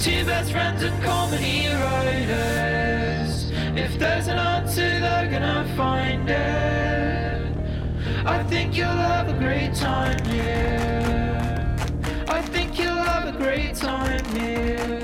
Two best friends and comedy writers. If there's an answer, they're gonna find it. I think you'll have a great time here. I think you'll have a great time here.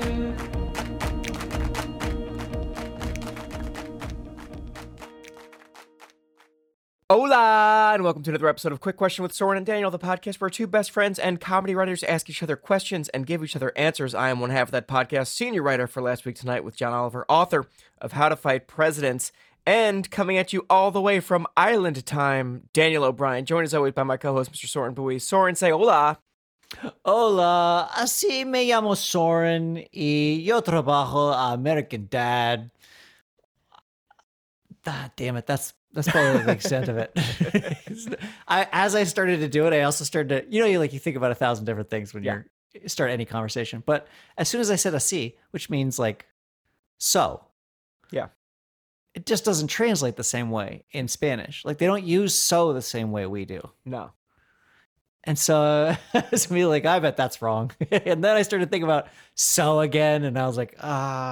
Hola, and welcome to another episode of Quick Question with Soren and Daniel, the podcast where two best friends and comedy writers ask each other questions and give each other answers. I am one half of that podcast, senior writer for Last Week Tonight with John Oliver, author of How to Fight Presidents, and coming at you all the way from Ireland time, Daniel O'Brien, joined as always by my co-host, Mr. Soren Bui. Soren, say hola. Hola, así me llamo Soren y yo trabajo a American Dad. Ah, damn it, that's probably the extent of it. As I started to do it, I also started to, you think about 1,000 different things when you start any conversation. But as soon as I said así, which means like so, yeah, it just doesn't translate the same way in Spanish. Like they don't use so the same way we do. No. And so it's me like, I bet that's wrong. And then I started thinking about so again, and I was like,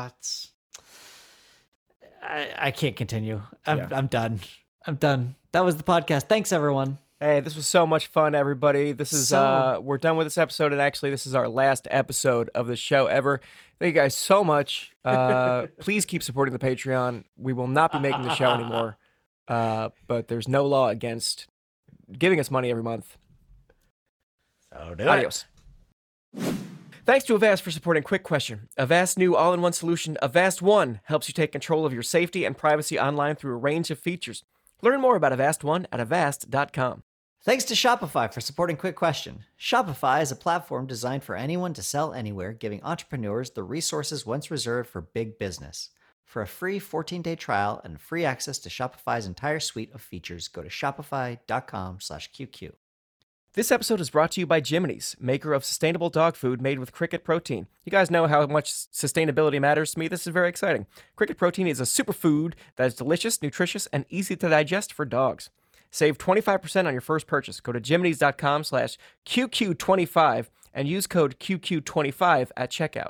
I can't continue. I'm done. That was the podcast. Thanks, everyone. Hey, this was so much fun, everybody. This is we're done with this episode, and actually, this is our last episode of the show ever. Thank you guys so much. Please keep supporting the Patreon. We will not be making the show anymore, but there's no law against giving us money every month. So do Adios. Thanks to Avast for supporting Quick Question. Avast's new all-in-one solution, Avast One, helps you take control of your safety and privacy online through a range of features. Learn more about Avast One at avast.com. Thanks to Shopify for supporting Quick Question. Shopify is a platform designed for anyone to sell anywhere, giving entrepreneurs the resources once reserved for big business. For a free 14-day trial and free access to Shopify's entire suite of features, go to shopify.com/QQ. This episode is brought to you by Jiminy's, maker of sustainable dog food made with cricket protein. You guys know how much sustainability matters to me. This is very exciting. Cricket protein is a superfood that is delicious, nutritious, and easy to digest for dogs. Save 25% on your first purchase. Go to jiminys.com/QQ25 and use code QQ25 at checkout.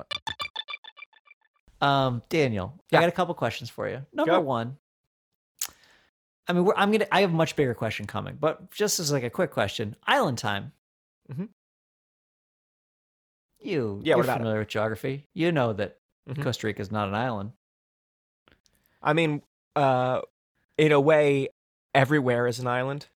Daniel, Yeah. I got a couple questions for you. Number one, I mean, I have a much bigger question coming, but just as like a quick question, island time. Mm-hmm. You're what about familiar with geography. You know that Mhm. Costa Rica is not an island. I mean, in a way, everywhere is an island.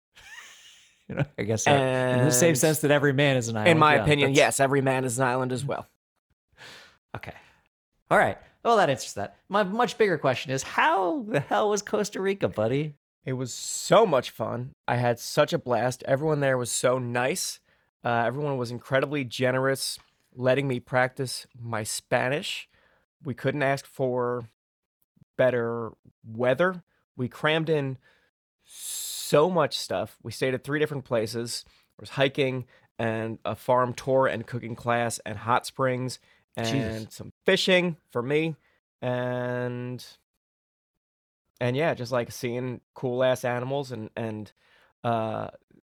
I guess in the same And sense that every man is an island. in my Yeah, opinion, that's- yes, every man is an island as well. Okay. All right. Well, that answers that. My much bigger question is, how the hell was Costa Rica, buddy? It was so much fun. I had such a blast. Everyone there was so nice. Everyone was incredibly generous, letting me practice my Spanish. We couldn't ask for better weather. We crammed in so much stuff. We stayed at 3 different places. There was hiking and a farm tour and cooking class and hot springs and Jesus. some fishing for me. And yeah, just like seeing cool ass animals and a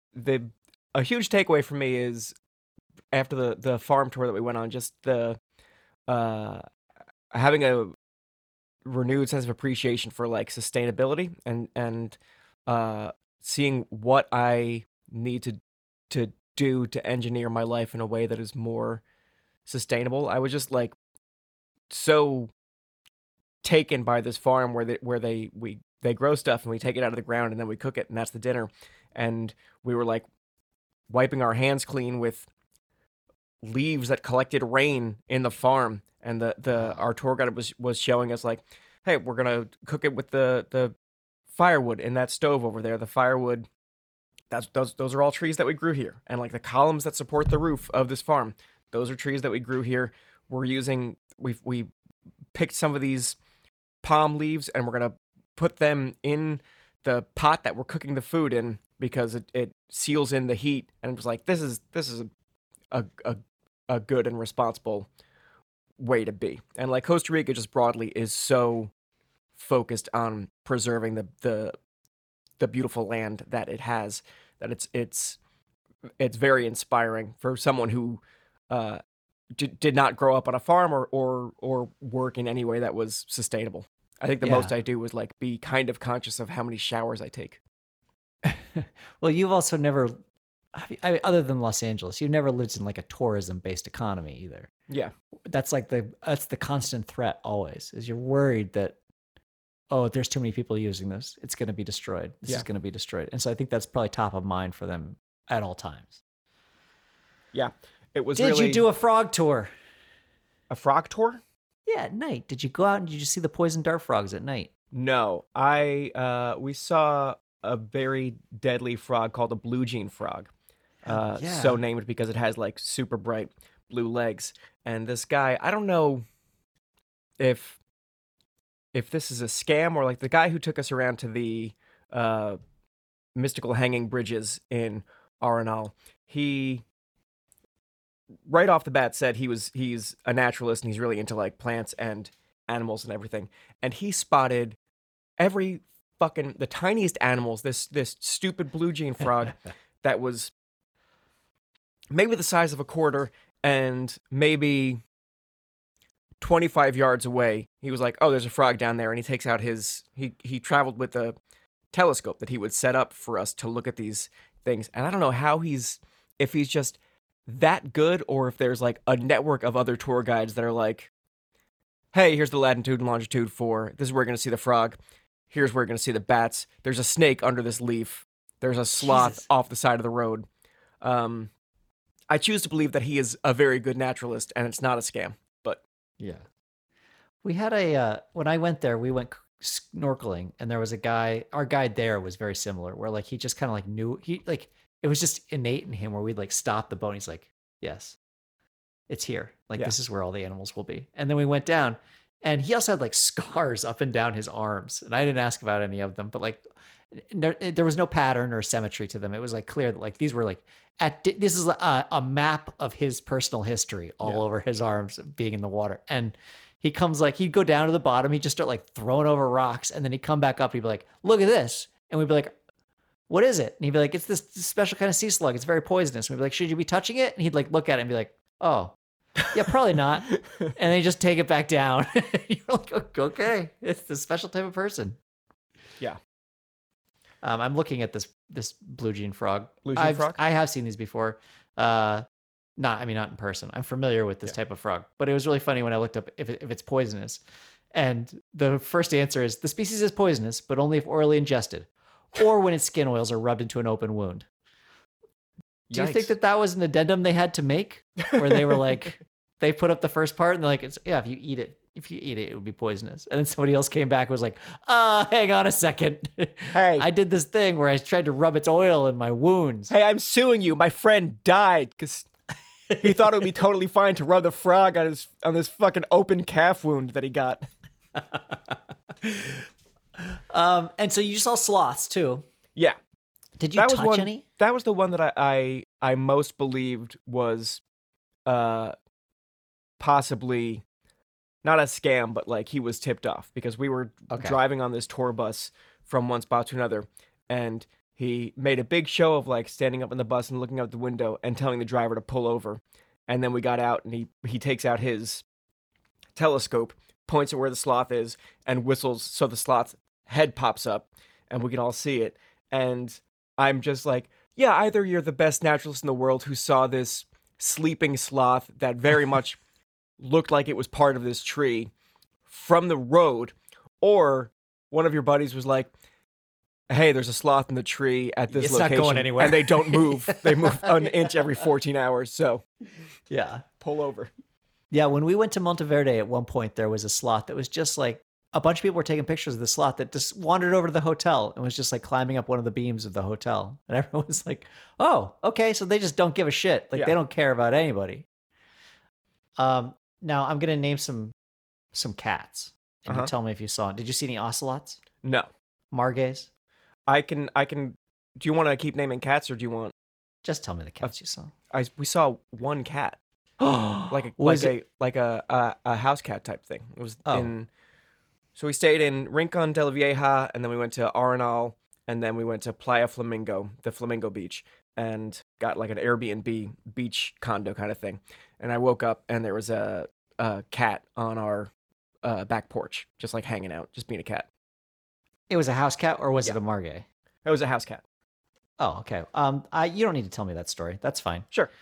huge takeaway for me is after the farm tour that we went on, just the having a renewed sense of appreciation for like sustainability and seeing what I need to do to engineer my life in a way that is more sustainable. I was just like so taken by this farm where they grow stuff and we take it out of the ground and then we cook it and that's the dinner. And we were like wiping our hands clean with leaves that collected rain in the farm. And our tour guide was showing us like, hey, we're gonna cook it with the firewood in that stove over there. The firewood, those are all trees that we grew here. And like the columns that support the roof of this farm, those are trees that we grew here. We picked some of these palm leaves and we're gonna put them in the pot that we're cooking the food in because it seals in the heat. And it was like, this is a good and responsible way to be. And like Costa Rica just broadly is so focused on preserving the beautiful land that it has, that it's very inspiring for someone who did not grow up on a farm or work in any way that was sustainable. I think the Yeah. most I do is like be kind of conscious of how many showers I take. Well, you've also never, other than Los Angeles, you've never lived in like a tourism-based economy either. Yeah. That's the constant threat always, is you're worried that, oh, there's too many people using this, it's going to be destroyed. This is going to be destroyed. And so I think that's probably top of mind for them at all times. Yeah. It was Did really you do a frog tour? a frog tour? Yeah, at night. Did you go out and did you see the poison dart frogs at night? No. We saw a very deadly frog called a blue jean frog. Yeah. So named because it has like super bright blue legs. And this guy, I don't know if this is a scam or like the guy who took us around to the mystical hanging bridges in Arenal, he right off the bat said he's a naturalist and he's really into like plants and animals and everything. And he spotted every fucking the tiniest animals, this stupid blue jean frog that was maybe the size of a quarter and maybe 25 yards away. He was like, oh, there's a frog down there. And he takes out he traveled with a telescope that he would set up for us to look at these things. And I don't know how if he's just that good or if there's like a network of other tour guides that are like, hey, here's the latitude and longitude for this is where we're going to see the frog. Here's where we're going to see the bats. There's a snake under this leaf. There's a sloth Jesus. off the side of the road. I choose to believe that he is a very good naturalist and it's not a scam. But Yeah. We had when I went there, we went snorkeling and there was a guy, our guide there was very similar where like he just kind of like knew it was just innate in him where we'd like stop the boat and he's like, yes, it's here. Like Yeah. this is where all the animals will be. And then we went down and he also had like scars up and down his arms. And I didn't ask about any of them, but like there was no pattern or symmetry to them. It was like clear that like these were like this is a map of his personal history all over his arms being in the water. And he comes like, he'd go down to the bottom. He'd just start like throwing over rocks. And then he'd come back up. He'd be like, look at this. And we'd be like, what is it? And he'd be like, it's this special kind of sea slug. It's very poisonous. And we'd be like, should you be touching it? And he'd like look at it and be like, oh, yeah, probably not. And they just take it back down. You're like, okay, it's this special type of person. yeah. I'm looking at this blue jean frog. Blue jean frog? I have seen these before. Not in person. I'm familiar with this type of frog, but it was really funny when I looked up if it's poisonous. And the first answer is the species is poisonous, but only if orally ingested or when its skin oils are rubbed into an open wound. Do you think Yikes. that was an addendum they had to make where they were like, they put up the first part and they're like, if you eat it, it would be poisonous. And then somebody else came back and was like, hang on a second. Hey. I did this thing where I tried to rub its oil in my wounds. Hey, I'm suing you. My friend died because he thought it would be totally fine to rub the frog on this fucking open calf wound that he got. And so you saw sloths too. Yeah. Did you That was touch one. any? That was the one that I most believed was possibly not a scam, but like he was tipped off because we were driving on this tour bus from one spot to another, and he made a big show of like standing up in the bus and looking out the window and telling the driver to pull over. And then we got out and he takes out his telescope, points at where the sloth is, and whistles so the sloth's head pops up and we can all see it. And I'm just like, yeah, either you're the best naturalist in the world who saw this sleeping sloth that very much looked like it was part of this tree from the road, or one of your buddies was like, hey, there's a sloth in the tree at this location. It's not going anywhere. And they don't move. They move an inch every 14 hours. So Yeah. pull over. Yeah, when we went to Monteverde at one point, there was a sloth that was just like, a bunch of people were taking pictures of the sloth that just wandered over to the hotel and was just like climbing up one of the beams of the hotel. And everyone was like, oh, okay, so they just don't give a shit. Like they don't care about anybody. Now I'm going to name some cats. And you tell me if you saw it. Did you see any ocelots? No. Margays? I can. Do you want to keep naming cats or do you want? Just tell me the cats you saw. We saw one cat. like a house cat type thing. It was so we stayed in Rincon de la Vieja, and then we went to Arenal, and then we went to Playa Flamingo, the Flamingo Beach, and got like an Airbnb beach condo kind of thing. and I woke up and there was a cat on our back porch, just like hanging out, just being a cat. It was a house cat, or was it a Margay? It was a house cat. Oh, okay. You don't need to tell me that story. That's fine. Sure.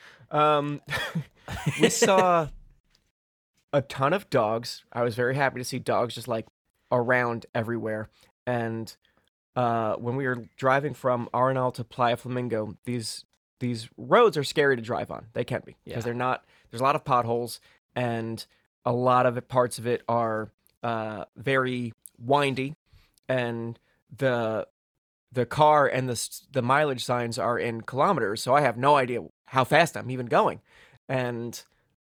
We saw a ton of dogs. I was very happy to see dogs just like around everywhere. And when we were driving from Arenal to Playa Flamingo, these roads are scary to drive on. They can be because they're not. There's a lot of potholes, and a lot of parts of it are very windy, and the car and the mileage signs are in kilometers, so I have no idea how fast I'm even going. And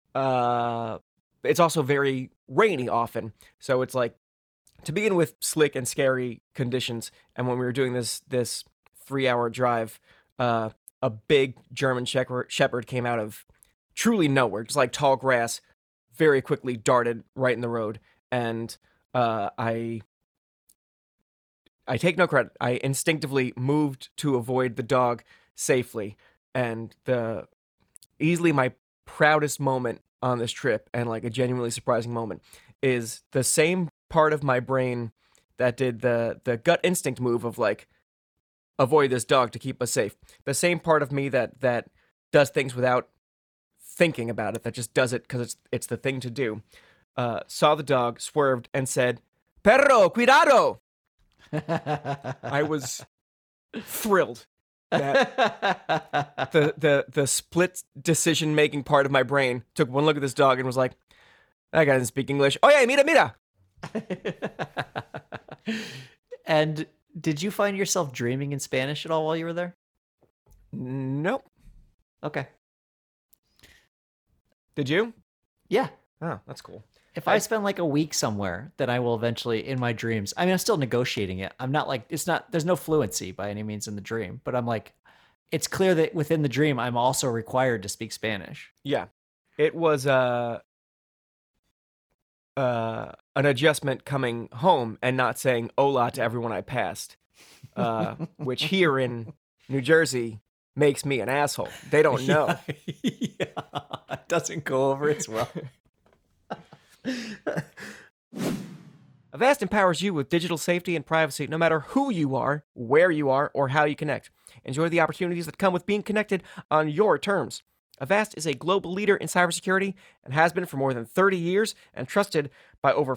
it's also very rainy often, so it's like, to begin with, slick and scary conditions. And when we were doing this 3-hour drive, a big German shepherd came out of truly nowhere, just like tall grass, very quickly darted right in the road. And I take no credit. I instinctively moved to avoid the dog safely. And easily my proudest moment on this trip, and like a genuinely surprising moment, is the same part of my brain that did the gut instinct move of like, avoid this dog to keep us safe. The same part of me that does things without thinking about it, that just does it because it's the thing to do, saw the dog, swerved, and said, "Perro, cuidado!" I was thrilled that the split decision making part of my brain took one look at this dog and was like, "That guy doesn't speak English. Oh yeah, mira, mira." And did you find yourself dreaming in Spanish at all while you were there? Nope. Okay. Did you? Yeah. Oh, that's cool. If I spend like a week somewhere, then I will eventually, in my dreams, I mean, I'm still negotiating it. I'm not like, there's no fluency by any means in the dream, but I'm like, it's clear that within the dream, I'm also required to speak Spanish. Yeah. It was an adjustment coming home and not saying hola to everyone I passed, which here in New Jersey makes me an asshole. They don't know. Yeah, it doesn't go over as well. Avast empowers you with digital safety and privacy no matter who you are, where you are, or how you connect. Enjoy the opportunities that come with being connected on your terms. Avast is a global leader in cybersecurity and has been for more than 30 years and trusted by over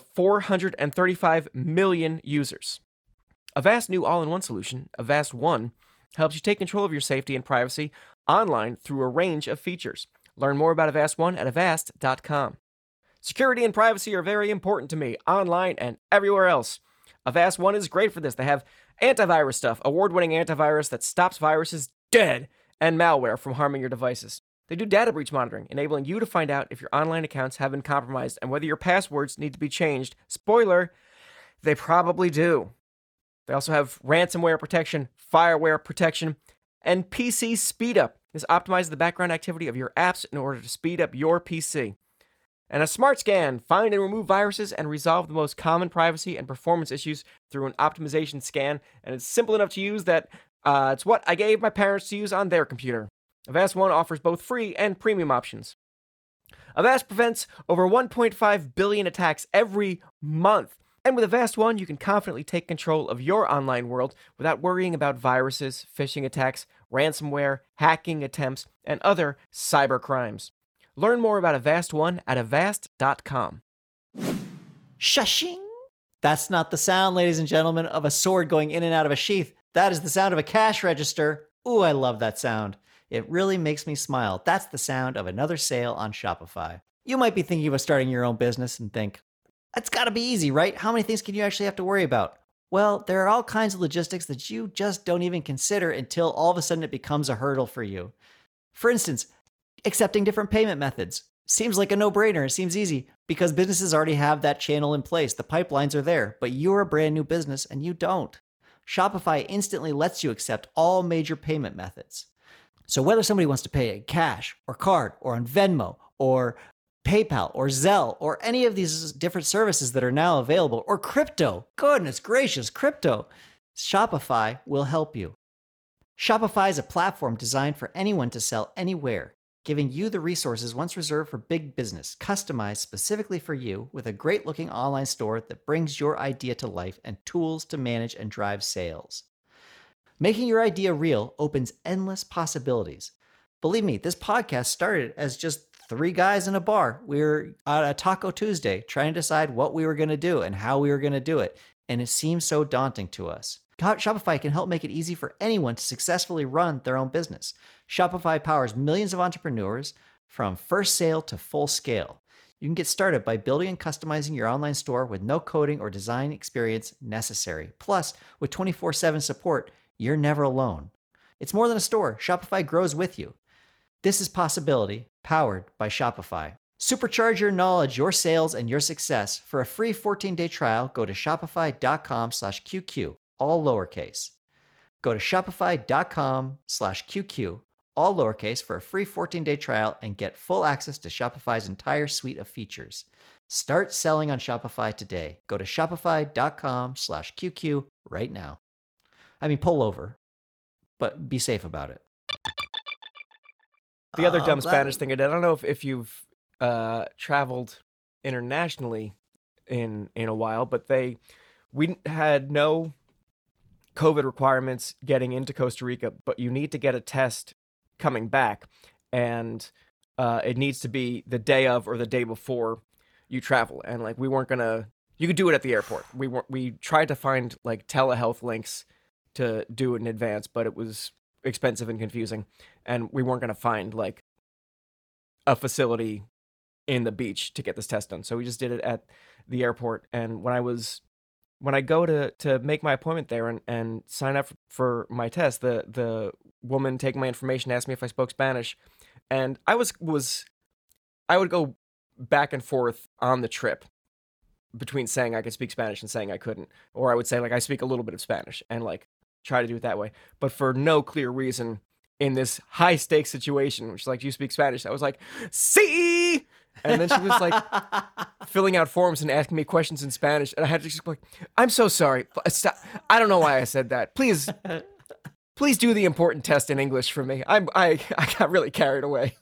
435 million users. Avast's new all-in-one solution, Avast One, helps you take control of your safety and privacy online through a range of features. Learn more about Avast One at avast.com. Security and privacy are very important to me, online and everywhere else. Avast One is great for this. They have antivirus stuff, award-winning antivirus that stops viruses dead, and malware from harming your devices. They do data breach monitoring, enabling you to find out if your online accounts have been compromised and whether your passwords need to be changed. Spoiler, they probably do. They also have ransomware protection, fireware protection, and PC speed up. This optimizes the background activity of your apps in order to speed up your PC. And a smart scan, find and remove viruses and resolve the most common privacy and performance issues through an optimization scan. And it's simple enough to use that it's what I gave my parents to use on their computer. Avast One offers both free and premium options. Avast prevents over 1.5 billion attacks every month. And with Avast One, you can confidently take control of your online world without worrying about viruses, phishing attacks, ransomware, hacking attempts, and other cyber crimes. Learn more about Avast One at avast.com. Shushing! That's not the sound, ladies and gentlemen, of a sword going in and out of a sheath. That is the sound of a cash register. Ooh, I love that sound. It really makes me smile. That's the sound of another sale on Shopify. You might be thinking about starting your own business and think, it's got to be easy, right? How many things can you actually have to worry about? Well, there are all kinds of logistics that you just don't even consider until all of a sudden it becomes a hurdle for you. For instance, accepting different payment methods. Seems like a no-brainer. It seems easy because businesses already have that channel in place. The pipelines are there, but you're a brand new business and you don't. Shopify instantly lets you accept all major payment methods. So whether somebody wants to pay in cash or card or on Venmo or PayPal or Zelle or any of these different services that are now available, or crypto, goodness gracious, crypto, Shopify will help you. Shopify is a platform designed for anyone to sell anywhere. giving you the resources once reserved for big business, customized specifically for you with a great looking online store that brings your idea to life and tools to manage and drive sales. Making your idea real opens endless possibilities. Believe me, this podcast started as just 3 guys in a bar. We were at a Taco Tuesday trying to decide what we were going to do and how we were going to do it. And it seemed so daunting to us. Shopify can help make it easy for anyone to successfully run their own business. Shopify powers millions of entrepreneurs from first sale to full scale. You can get started by building and customizing your online store with no coding or design experience necessary. Plus, with 24/7 support, you're never alone. It's more than a store. Shopify grows with you. This is Possibility, powered by Shopify. Supercharge your knowledge, your sales, and your success. For a free 14-day trial, go to shopify.com/QQ, all lowercase. Go to shopify.com/QQ, all lowercase, for a free 14-day trial and get full access to Shopify's entire suite of features. Start selling on Shopify today. Go to shopify.com/QQ right now. I mean, pull over, but be safe about it. The other dumb Spanish thing I did, I don't know if you've traveled internationally in a while, but we had no COVID requirements getting into Costa Rica, but you need to get a test coming back, and it needs to be the day of or the day before you travel. And like, we weren't gonna, you could do it at the airport. We tried to find like telehealth links to do it in advance, but it was expensive and confusing, and we weren't gonna find like a facility in the beach to get this test done. So we just did it at the airport. And when I go to make my appointment there and sign up for my test, the woman taking my information asked me if I spoke Spanish, and I would go back and forth on the trip between saying I could speak Spanish and saying I couldn't, or I would say like I speak a little bit of Spanish and like try to do it that way, but for no clear reason in this high stakes situation, which is like, do you speak Spanish? I was like, see. And then she was like filling out forms and asking me questions in Spanish. And I had to just be like, I'm so sorry. Stop. I don't know why I said that. Please do the important test in English for me. I got really carried away.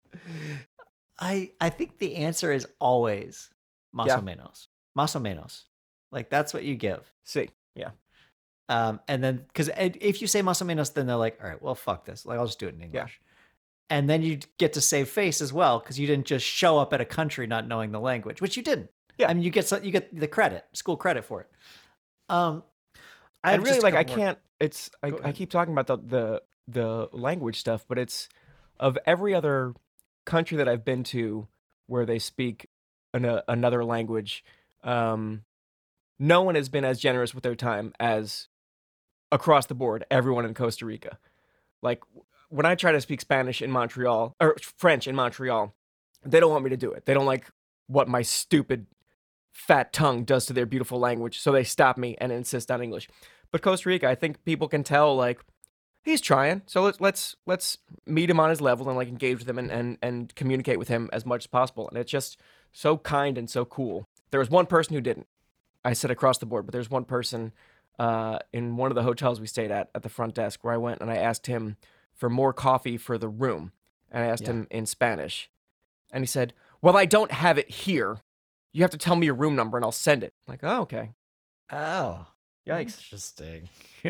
I think the answer is always más o menos. Más o menos. Like, that's what you give. See, yeah. And then, because if you say más o menos, then they're like, all right, well, fuck this. Like, I'll just do it in English. Yeah. And then you get to save face as well, because you didn't just show up at a country not knowing the language, which you didn't. Yeah, I mean, you get the credit, school credit for it. I really like. I can't. It's. I keep talking about the language stuff, but it's of every other country that I've been to where they speak another language. No one has been as generous with their time as across the board. Everyone in Costa Rica, like. When I try to speak Spanish in Montreal, or French in Montreal, they don't want me to do it. They don't like what my stupid fat tongue does to their beautiful language, so they stop me and insist on English. But Costa Rica, I think people can tell, like, he's trying, so let's meet him on his level and like engage with him and communicate with him as much as possible. And it's just so kind and so cool. There was one person who didn't. I said across the board, but there's one person in one of the hotels we stayed at the front desk where I went and I asked him for more coffee for the room. And I asked him in Spanish. And he said, well, I don't have it here. You have to tell me your room number and I'll send it. I'm like, oh, okay. Oh. Yikes. Interesting.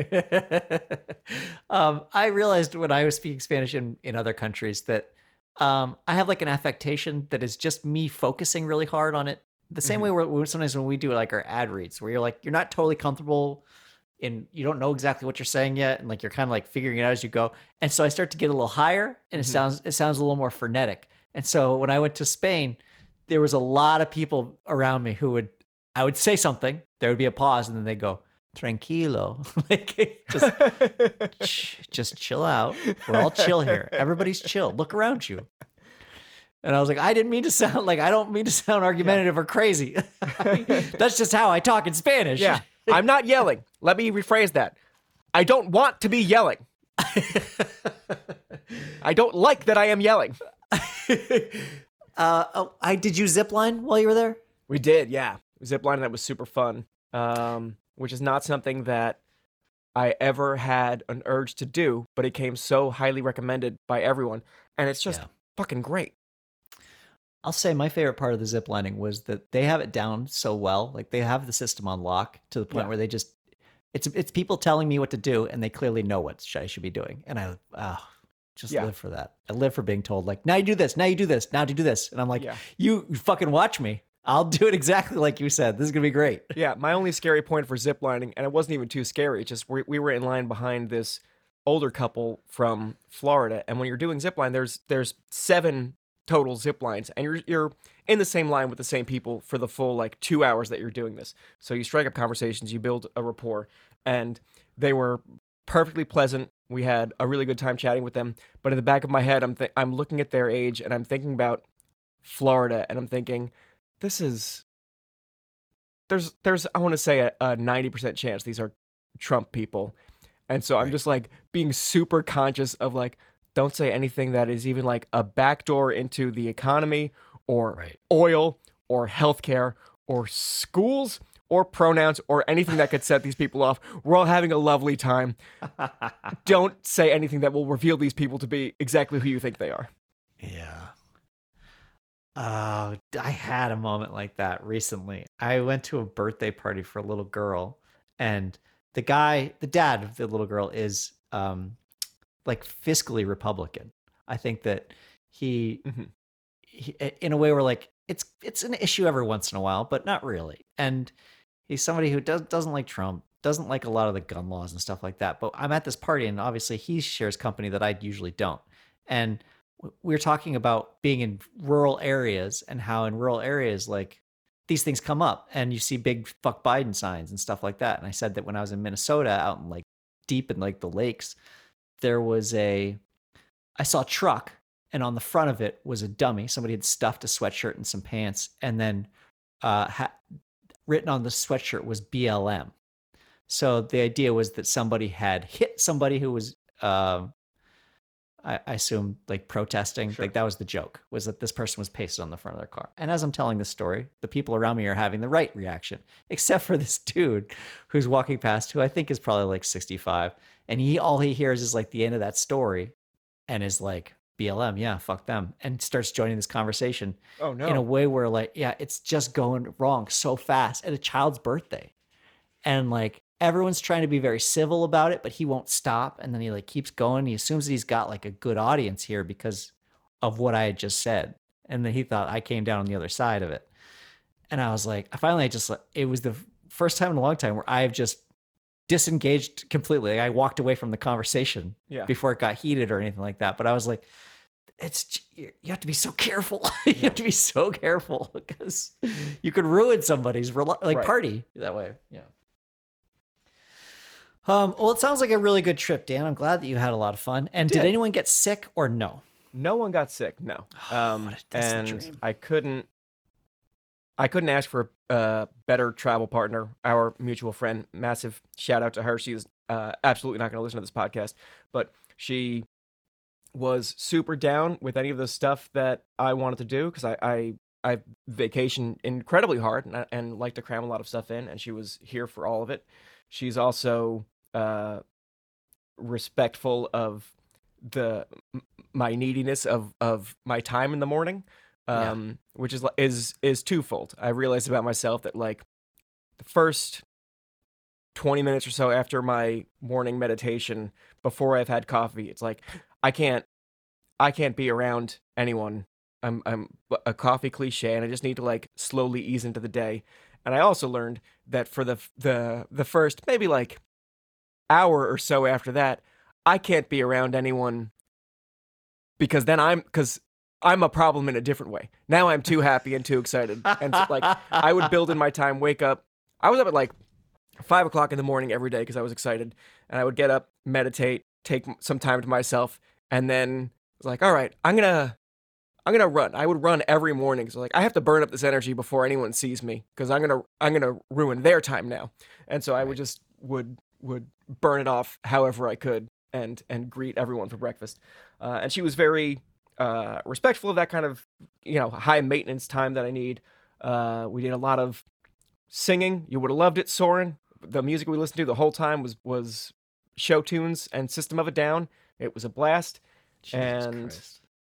I realized when I was speaking Spanish in other countries that I have like an affectation that is just me focusing really hard on it. The same way sometimes when we do like our ad reads, where you're not totally comfortable and you don't know exactly what you're saying yet, and like you're kind of like figuring it out as you go. And so I start to get a little higher, and it sounds a little more frenetic. And so when I went to Spain, there was a lot of people around me who I would say something, there would be a pause, and then they'd go, tranquilo, like just chill out. We're all chill here. Everybody's chill. Look around you. And I was like, I don't mean to sound argumentative or crazy. That's just how I talk in Spanish. Yeah. I'm not yelling. Let me rephrase that. I don't want to be yelling. I don't like that I am yelling. Did you zipline while you were there? We did, yeah. Zipline, that was super fun. Which is not something that I ever had an urge to do, but it came so highly recommended by everyone. And it's just fucking great. I'll say my favorite part of the zip lining was that they have it down so well. Like they have the system on lock to the point Yeah. where they just it's people telling me what to do, and they clearly know what I should be doing. And I just Yeah. live for that. I live for being told like, now you do this, now you do this, now you do this. And I'm like, Yeah. you fucking watch me. I'll do it exactly like you said. This is gonna be great. Yeah, my only scary point for ziplining, and it wasn't even too scary, it's just we were in line behind this older couple from Florida, and when you're doing zipline, there's 7 total zip lines, and you're in the same line with the same people for the full like 2 hours that you're doing this. So you strike up conversations, you build a rapport, and they were perfectly pleasant. We had a really good time chatting with them. But in the back of my head, I'm looking at their age, and I'm thinking about Florida, and I'm thinking, this is there's I want to say a 90% chance these are Trump people. And so I'm just like being super conscious of like, don't say anything that is even like a backdoor into the economy or oil or healthcare or schools or pronouns or anything that could set these people off. We're all having a lovely time. Don't say anything that will reveal these people to be exactly who you think they are. Yeah. I had a moment like that recently. I went to a birthday party for a little girl, and the dad of the little girl is like fiscally Republican. I think that he in a way where like it's an issue every once in a while, but not really. And he's somebody who doesn't like Trump, doesn't like a lot of the gun laws and stuff like that. But I'm at this party, and obviously he shares company that I usually don't. And we're talking about being in rural areas and how in rural areas, like these things come up and you see big fuck Biden signs and stuff like that. And I said that when I was in Minnesota out in like deep in like the lakes, I saw a truck, and on the front of it was a dummy. Somebody had stuffed a sweatshirt and some pants, and then written on the sweatshirt was BLM. So the idea was that somebody had hit somebody who was, I assume, like protesting. Sure. Like that was the joke, was that this person was pasted on the front of their car. And as I'm telling this story, the people around me are having the right reaction, except for this dude who's walking past, who I think is probably like 65. And all he hears is like the end of that story and is like, BLM, yeah, fuck them. And starts joining this conversation Oh no. in a way where like, yeah, it's just going wrong so fast at a child's birthday. And like, everyone's trying to be very civil about it, but he won't stop. And then he like keeps going. He assumes that he's got like a good audience here because of what I had just said. And then he thought I came down on the other side of it. And I was like, it was the first time in a long time where I've just disengaged completely. I walked away from the conversation before it got heated or anything like that. But I was like, you have to be so careful. You have to be so careful because you could ruin somebody's party that way. Yeah. Well, it sounds like a really good trip, Dan. I'm glad that you had a lot of fun. And did anyone get sick or no? No one got sick. No. That's the And dream. I couldn't ask for a better travel partner. Our mutual friend, massive shout out to her. She's absolutely not going to listen to this podcast, but she was super down with any of the stuff that I wanted to do because I vacation incredibly hard and like to cram a lot of stuff in, and she was here for all of it. She's also respectful of my neediness of my time in the morning, which is twofold. I realized about myself that like the first 20 minutes or so after my morning meditation, before I've had coffee, it's like I can't be around anyone. I'm a coffee cliche, and I just need to like slowly ease into the day. And I also learned that for the first maybe like hour or so after that, I can't be around anyone because I'm a problem in a different way. Now I'm too happy and too excited. And so, like I would build in my time, wake up. I was up at like 5 o'clock in the morning every day because I was excited. And I would get up, meditate, take some time to myself, and then I was like, all right, I'm gonna run. I would run every morning. So like I have to burn up this energy before anyone sees me because I'm gonna ruin their time now. And so I would just would burn it off however I could and greet everyone for breakfast. And she was very respectful of that kind of high maintenance time that I need. We did a lot of singing. You would have loved it, Soren. The music we listened to the whole time was show tunes and System of a Down. It was a blast. Jesus Christ.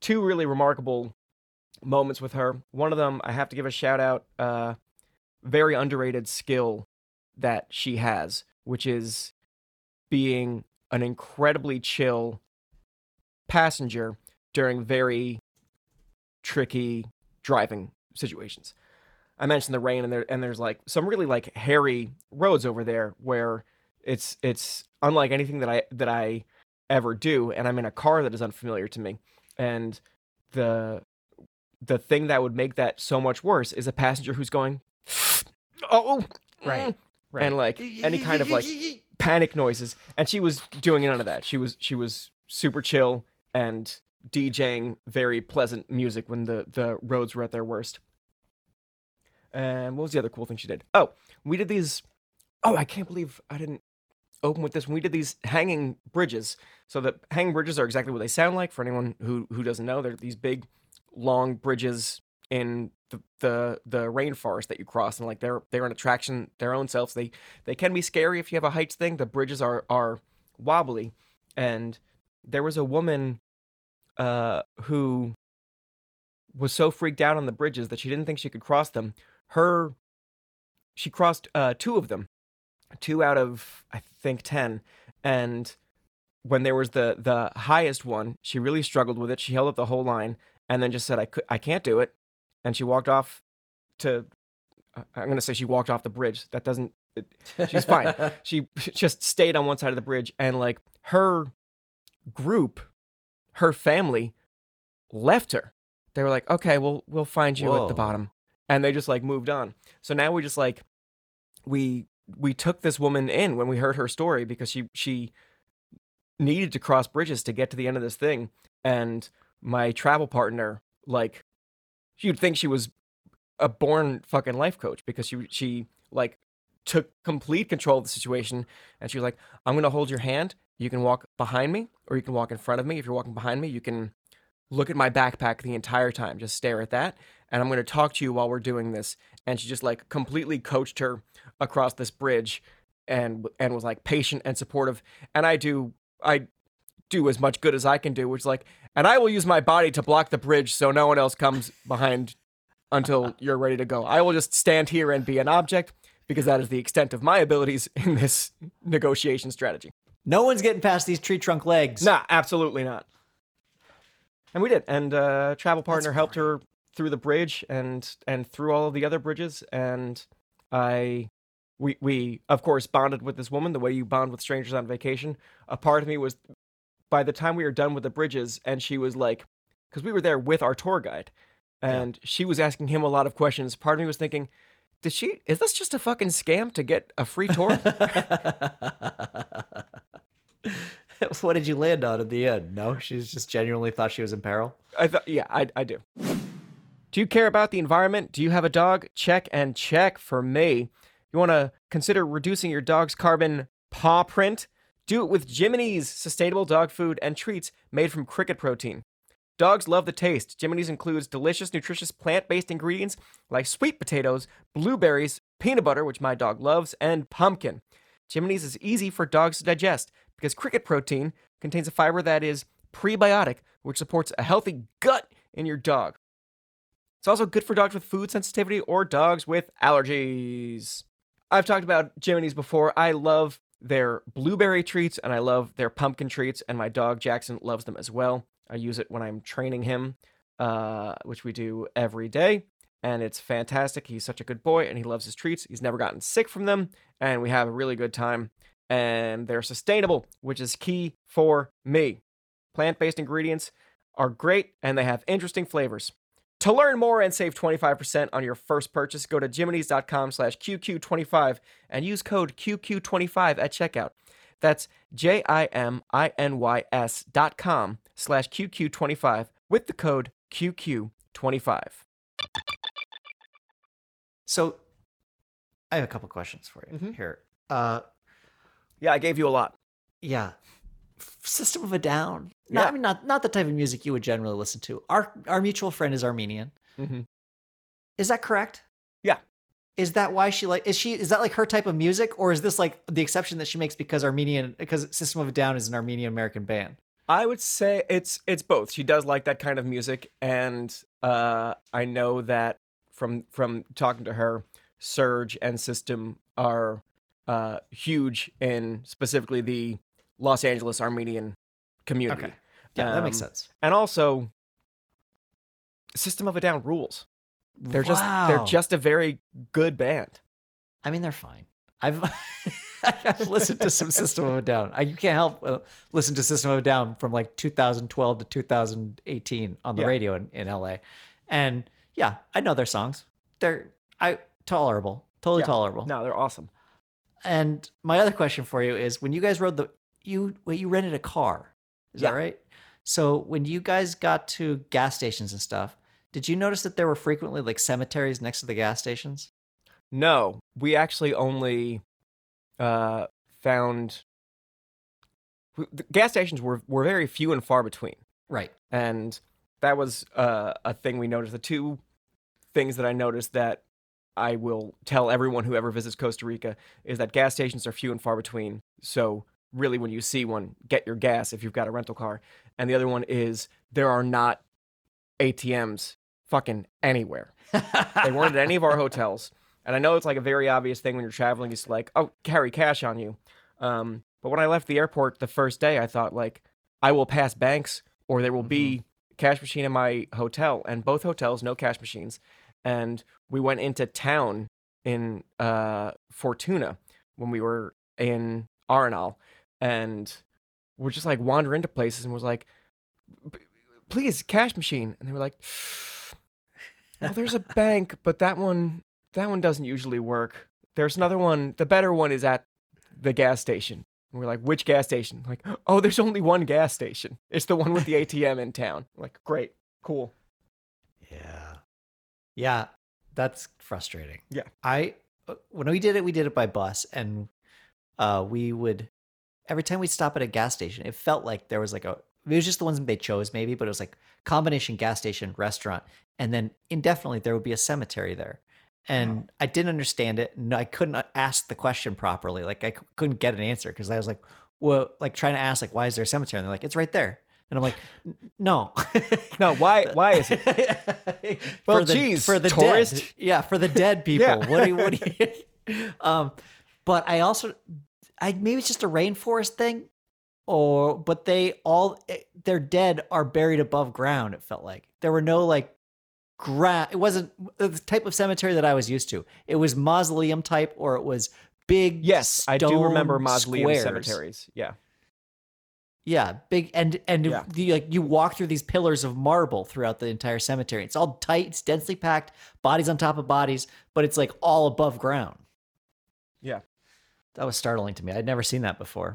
two really remarkable moments with her. One of them, I have to give a shout out, very underrated skill that she has, which is being an incredibly chill passenger during very tricky driving situations. I mentioned the rain, and there's like some really like hairy roads over there where it's unlike anything that I ever do, and I'm in a car that is unfamiliar to me. And the thing that would make that so much worse is a passenger who's going, oh, Right. and like any kind of like panic noises. And she was doing none of that. She was super chill and DJing very pleasant music when the roads were at their worst. And what was the other cool thing she did? Oh, we did these. Oh, I can't believe I didn't open with this. When we did these hanging bridges. So the hanging bridges are exactly what they sound like. For anyone who doesn't know, they're these big, long bridges in the rainforest that you cross, and like they're an attraction their own selves. They can be scary if you have a heights thing. The bridges are wobbly, and there was a woman who was so freaked out on the bridges that she didn't think she could cross them. She crossed 2 of them, 2 out of I think 10, and when there was the highest one, she really struggled with it. She held up the whole line and then just said, I can't do it. And she walked off I'm going to say she walked off the bridge. That doesn't, she's fine. She just stayed on one side of the bridge, and like her group, her family left her. They were like, okay, we'll find you at the bottom. And they just like moved on. So now we just like, we took this woman in when we heard her story because she needed to cross bridges to get to the end of this thing. And my travel partner, like, you'd think she was a born fucking life coach because she like took complete control of the situation, and she was like, I'm going to hold your hand. You can walk behind me or you can walk in front of me. If you're walking behind me, you can look at my backpack the entire time. Just stare at that. And I'm going to talk to you while we're doing this. And she just like completely coached her across this bridge and was like patient and supportive. And I do as much good as I can do, which is like, and I will use my body to block the bridge so no one else comes behind until you're ready to go. I will just stand here and be an object because that is the extent of my abilities in this negotiation strategy. No one's getting past these tree trunk legs. Nah, absolutely not. And we did. And travel partner helped her through the bridge and through all of the other bridges. And we of course bonded with this woman the way you bond with strangers on vacation. A part of me was, by the time we were done with the bridges, and she was like, because we were there with our tour guide, and she was asking him a lot of questions. Part of me was thinking, is this just a fucking scam to get a free tour? What did you land on at the end? No, she just genuinely thought she was in peril. I do. Do you care about the environment? Do you have a dog? Check and check for me. You want to consider reducing your dog's carbon paw print? Do it with Jiminy's sustainable dog food and treats made from cricket protein. Dogs love the taste. Jiminy's includes delicious, nutritious plant-based ingredients like sweet potatoes, blueberries, peanut butter, which my dog loves, and pumpkin. Jiminy's is easy for dogs to digest because cricket protein contains a fiber that is prebiotic, which supports a healthy gut in your dog. It's also good for dogs with food sensitivity or dogs with allergies. I've talked about Jiminy's before. I love their blueberry treats and I love their pumpkin treats, and my dog Jackson loves them as well. I use it when I'm training him, which we do every day, and it's fantastic. He's such a good boy, and he loves his treats. He's never gotten sick from them, and we have a really good time, and they're sustainable, which is key for me. Plant-based ingredients are great, and they have interesting flavors. To learn more and save 25% on your first purchase, go to jiminys.com/QQ25 and use code QQ25 at checkout. That's JIMINYS.com/QQ25 with the code QQ25. So, I have a couple questions for you here. Yeah, I gave you a lot. Yeah. System of a Down. Yeah. I mean, not the type of music you would generally listen to. Our mutual friend is Armenian. Mm-hmm. Is that correct? Yeah. Is that why is that like her type of music, or is this like the exception that she makes because System of a Down is an Armenian American band? I would say it's both. She does like that kind of music, and I know that from talking to her, Surge and System are huge in specifically the Los Angeles Armenian community. Okay. Yeah, that makes sense. And also, System of a Down rules. They're Wow. just a very good band. I mean, they're fine. I've I've listened to some System of a Down. You can't help listen to System of a Down from like 2012 to 2018 on the Yeah. radio in LA, and yeah, I know their songs. They're tolerable, totally Yeah. tolerable. No, they're awesome. And my other question for you is, when you guys rode you rented a car, is that Yeah. right? So when you guys got to gas stations and stuff, did you notice that there were frequently like cemeteries next to the gas stations? No, we actually only found the gas stations were very few and far between, Right. and that was a thing we noticed. The two things that I noticed that I will tell everyone who ever visits Costa Rica is that gas stations are few and far between. So really, when you see one, get your gas if you've got a rental car. And the other one is there are not ATMs fucking anywhere. They weren't at any of our hotels. And I know it's like a very obvious thing when you're traveling. It's like, oh, carry cash on you. But when I left the airport the first day, I thought like, I will pass banks or there will be a cash machine in my hotel. And both hotels, no cash machines. And we went into town in Fortuna when we were in Arenal. And we're just like wander into places and was like, please, cash machine. And they were like, well, there's a bank, but that one doesn't usually work. There's another one. The better one is at the gas station. And we're like, which gas station? Like, oh, there's only one gas station. It's the one with the ATM in town. I'm like, great, cool. Yeah. Yeah, that's frustrating. Yeah. When we did it by bus, and we would, every time we'd stop at a gas station, it felt like there was like it was just the ones they chose maybe, but it was like combination gas station, restaurant, and then indefinitely there would be a cemetery there. And I didn't understand it. And I couldn't ask the question properly. Like I couldn't get an answer because I was like, well, like trying to ask like, why is there a cemetery? And they're like, it's right there. And I'm like, no. No, why is it? Well, geez, for the tourist. dead. Yeah, for the dead people. Yeah. What do you but I also maybe it's just a rainforest thing, but their dead are buried above ground, it felt like. There were no like it wasn't the type of cemetery that I was used to. It was mausoleum type, or it was big. Yes, I do remember stone mausoleum squares. cemeteries. Yeah. Yeah, big and Yeah. you walk through these pillars of marble throughout the entire cemetery. It's all tight, it's densely packed, bodies on top of bodies, but it's like all above ground. Yeah. That was startling to me. I'd never seen that before.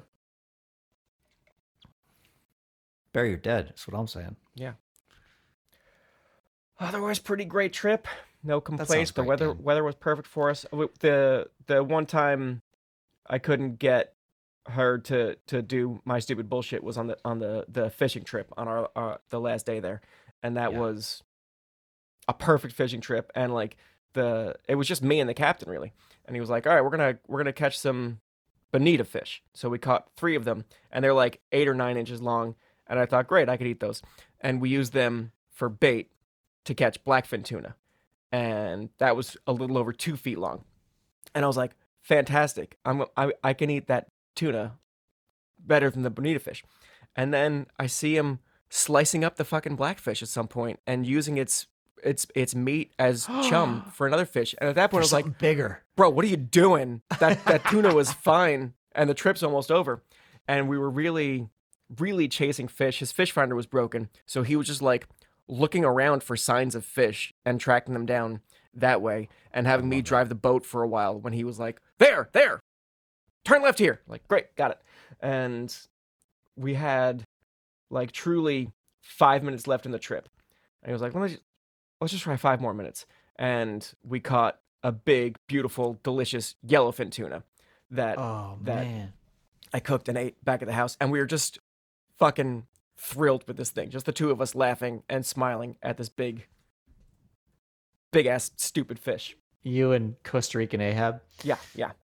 Bury your dead. That's what I'm saying. Yeah. Otherwise, pretty great trip. No complaints. The great, Dan. weather was perfect for us. The one time I couldn't get her to do my stupid bullshit was on the fishing trip on our the last day there, and that Yeah. was a perfect fishing trip. And like it was just me and the captain really, and he was like, all right, we're gonna catch some bonita fish. So we caught 3 of them, and they're like 8 or 9 inches long. And I thought, great, I could eat those. And we used them for bait to catch blackfin tuna. And that was a little over 2 feet long. And I was like, fantastic. I can eat that tuna better than the bonita fish. And then I see him slicing up the fucking blackfish at some point and using its meat as chum for another fish. And at that point, I was like, bigger. bro, what are you doing? That tuna was fine, and the trip's almost over. And we were really, really chasing fish. His fish finder was broken, so he was just like looking around for signs of fish and tracking them down that way, and having me drive the boat for a while when he was like, there, turn left here. Like, great, got it. And we had like truly 5 minutes left in the trip. And he was like, let's just try 5 more minutes. And we caught a big, beautiful, delicious yellowfin tuna that Man. I cooked and ate back at the house. And we were just fucking thrilled with this thing. Just the 2 of us laughing and smiling at this big ass stupid fish. You and Costa Rican Ahab. Yeah.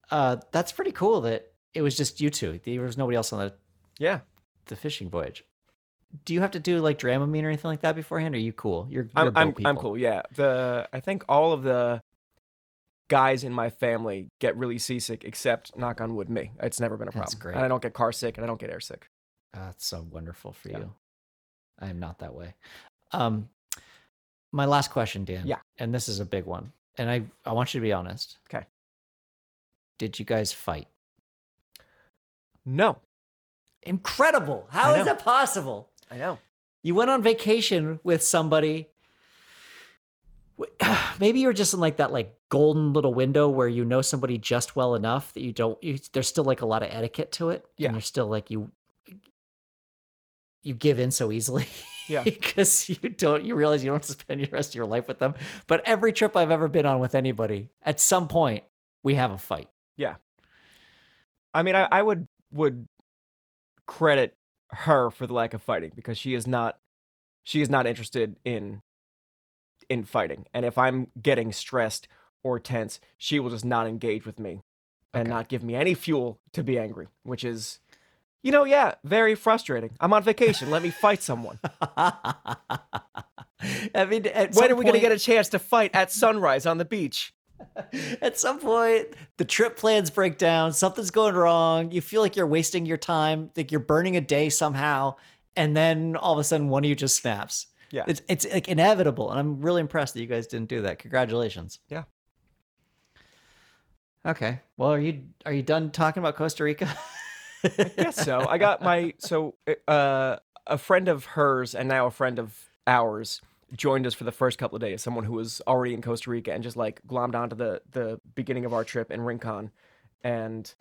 That's pretty cool that it was just you two. There was nobody else on Yeah. the fishing voyage. do you have to do like Dramamine or anything like that beforehand? Or are you cool? You're boat people. I'm cool. Yeah. I think all of the guys in my family get really seasick, except knock on wood, me. It's never been a problem. That's great. And I don't get car sick, and I don't get air sick. That's so wonderful for Yeah. you. I am not that way. My last question, Dan. Yeah. And this is a big one. And I want you to be honest. Okay. Did you guys fight? No. Incredible. How I is know. that possible? I know. You went on vacation with somebody. Maybe you're just in like that like golden little window where you know somebody just well enough that there's still like a lot of etiquette to it. Yeah. And you're still like you give in so easily. Yeah. Because you realize you don't spend the rest of your life with them. But every trip I've ever been on with anybody, at some point we have a fight. Yeah. I mean, I would credit her for the lack of fighting, because she is not interested in fighting. And if I'm getting stressed or tense, she will just not engage with me and not give me any fuel to be angry, which is, very frustrating. I'm on vacation. Let me fight someone. I mean, When are we going to get a chance to fight at sunrise on the beach? At some point, the trip plans break down. Something's going wrong. You feel like you're wasting your time, like you're burning a day somehow, and then all of a sudden, one of you just snaps. Yeah. It's like inevitable, and I'm really impressed that you guys didn't do that. Congratulations. Yeah. Okay. Well, are you done talking about Costa Rica? I guess so. I got a friend of hers and now a friend of ours joined us for the first couple of days. Someone who was already in Costa Rica and just like glommed onto the beginning of our trip in Rincon. And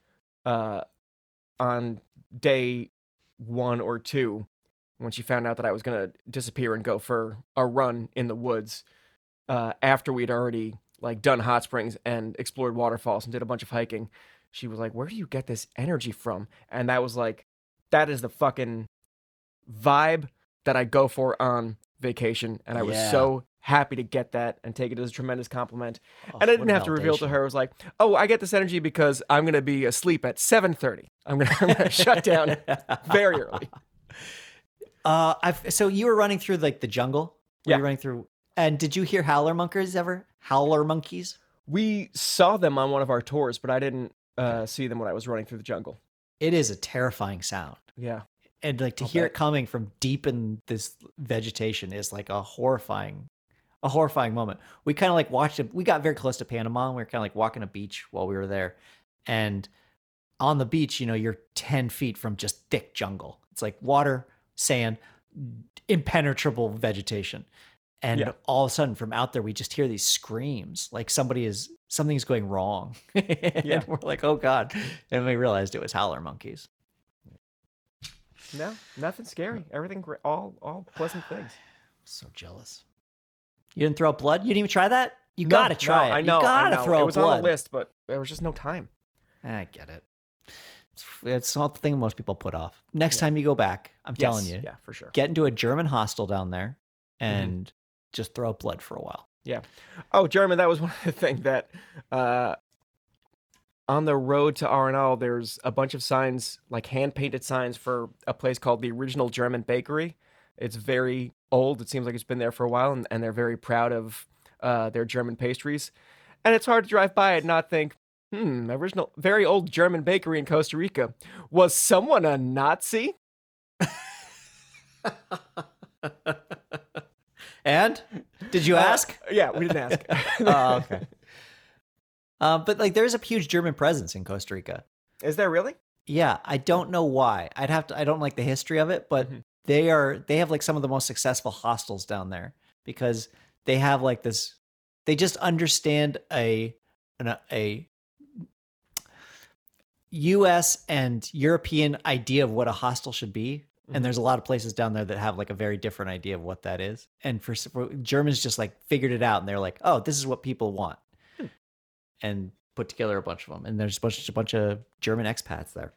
on day 1 or 2, when she found out that I was going to disappear and go for a run in the woods, after we'd already like done hot springs and explored waterfalls and did a bunch of hiking, she was like, "Where do you get this energy from?" And that was like, that is the fucking vibe that I go for on vacation. And I was so happy to get that and take it as a tremendous compliment. And I didn't have to reveal to her. It was like, "Oh, I get this energy because I'm going to be asleep at 7:30. I'm going to shut down very early." So you were running through like the jungle? Were Yeah. you running through? And did you hear howler monkeys ever? Howler monkeys? We saw them on one of our tours, but I didn't see them when I was running through the jungle. It is a terrifying sound. Yeah. And like to hear it coming from deep in this vegetation is like a horrifying moment. We kind of like watched it. We got very close to Panama and we were kind of like walking a beach while we were there. And on the beach, you're 10 feet from just thick jungle. It's like water, sand, impenetrable vegetation. And all of a sudden from out there, we just hear these screams like something's going wrong. And we're like, oh God. And we realized it was howler monkeys. No, nothing scary. Everything, all pleasant things. So jealous. You didn't throw up blood? You didn't even try that? You gotta try it. I know. You gotta throw it up was blood. on the list, but there was just no time. I get it. It's not the thing most people put off. Next time you go back, I'm telling you, Yeah, for sure. get into a German hostel down there and just throw up blood for a while. Yeah. Oh, German, that was one of the things that on the road to Arenal, there's a bunch of signs, like hand-painted signs for a place called the Original German Bakery. It's very old. It seems like it's been there for a while, and they're very proud of their German pastries. And it's hard to drive by it and not think, original, very old German bakery in Costa Rica. Was someone a Nazi? And? Did you ask? Yeah, we didn't ask. Oh, okay. But like there's a huge German presence in Costa Rica. Is there really? Yeah, I don't know why. I don't like the history of it, but they have like some of the most successful hostels down there because they have like this, they just understand a US and European idea of what a hostel should be. And there's a lot of places down there that have like a very different idea of what that is. And for Germans just like figured it out and they're like, oh, this is what people want. And put together a bunch of them. And there's a bunch of German expats there.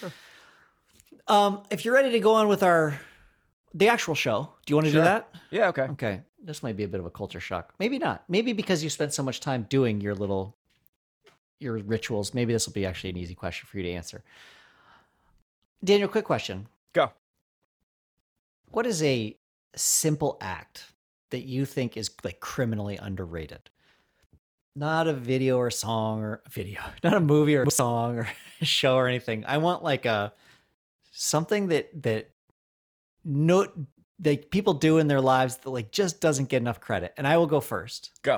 If you're ready to go on with the actual show, do you want to do that? Yeah, okay. Okay. This might be a bit of a culture shock. Maybe not. Maybe because you spent so much time doing your rituals. Maybe this will be actually an easy question for you to answer. Daniel, quick question. Go. What is a simple act that you think is like criminally underrated? Not a video or song or video, not a movie or a song or a show or anything. I want like something that no that people do in their lives that like just doesn't get enough credit. And I will go first. Go.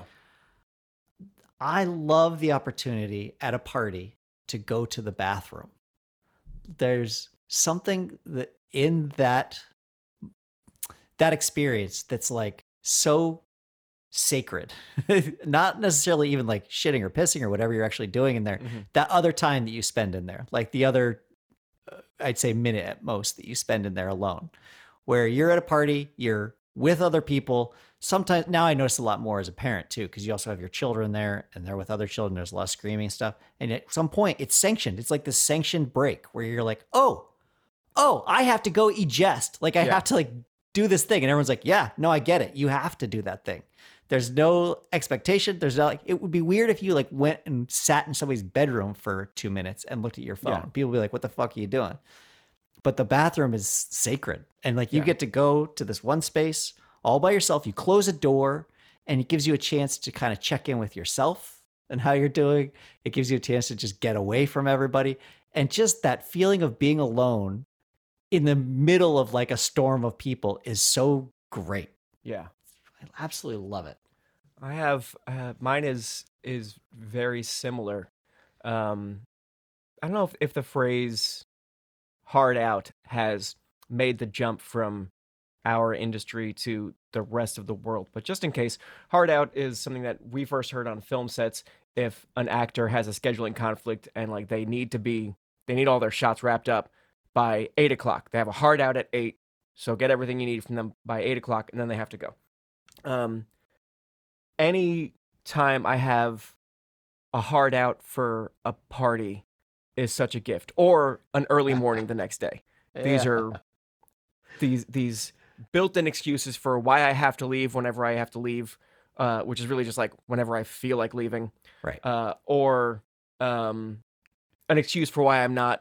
I love the opportunity at a party to go to the bathroom. There's something that in that experience that's like so sacred, not necessarily even like shitting or pissing or whatever you're actually doing in there. That other time that you spend in there, like the other, I'd say minute at most that you spend in there alone, where you're at a party, you're with other people. Sometimes now I notice a lot more as a parent too, because you also have your children there and they're with other children. There's less screaming and stuff. And at some point it's sanctioned. It's like the sanctioned break where you're like, oh, I have to go eject. Like I have to like do this thing. And everyone's like, yeah, no, I get it. You have to do that thing. There's no expectation. There's no like, it would be weird if you like went and sat in somebody's bedroom for 2 minutes and looked at your phone. Yeah. People would be like, what the fuck are you doing? But the bathroom is sacred. And like you get to go to this one space all by yourself. You close a door and it gives you a chance to kind of check in with yourself and how you're doing. It gives you a chance to just get away from everybody. And just that feeling of being alone in the middle of like a storm of people is so great. Yeah. I absolutely love it. I have mine is very similar. I don't know if the phrase hard out has made the jump from our industry to the rest of the world, but just in case, hard out is something that we first heard on film sets if an actor has a scheduling conflict and like they need all their shots wrapped up by 8 o'clock. They have a hard out at 8, so get everything you need from them by 8 o'clock, and then they have to go. Any time I have a hard out for a party is such a gift, or an early morning the next day. These are these built-in excuses for why I have to leave whenever I have to leave, which is really just like whenever I feel like leaving, right? Or an excuse for why I'm not